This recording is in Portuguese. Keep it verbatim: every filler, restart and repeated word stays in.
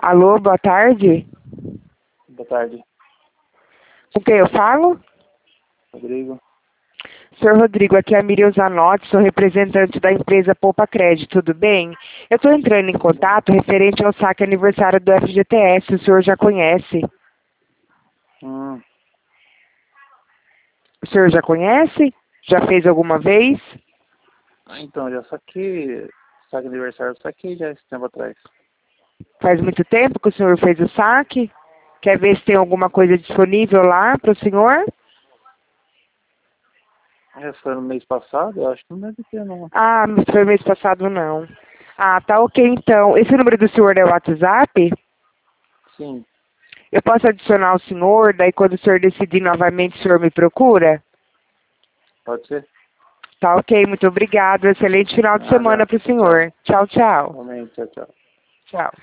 Alô, boa tarde. Boa tarde, Com quem eu falo? Rodrigo. Senhor Rodrigo, aqui é a Miriam Zanotti, sou representante da empresa Poupa Crédito, tudo bem? Eu estou entrando em contato referente ao saque aniversário do F G T S, o senhor já conhece? Hum, O senhor já conhece? Já fez alguma vez? ah, então, já saquei, saque aniversário, eu saquei já esse tempo atrás. Faz muito tempo que o senhor fez o saque? Quer ver se tem alguma coisa disponível lá para o senhor? É, foi no mês passado, eu acho que não deve ter, não. Ah, não foi mês passado não. Ah, tá ok então. Esse número do senhor é o WhatsApp? Sim, Eu posso adicionar o senhor, daí quando o senhor decidir novamente, o senhor me procura? pode ser? Tá ok, muito obrigado. Excelente final de semana Nada, para o tchau, tchau. senhor. Tchau, tchau. Realmente, tchau, tchau. Tchau.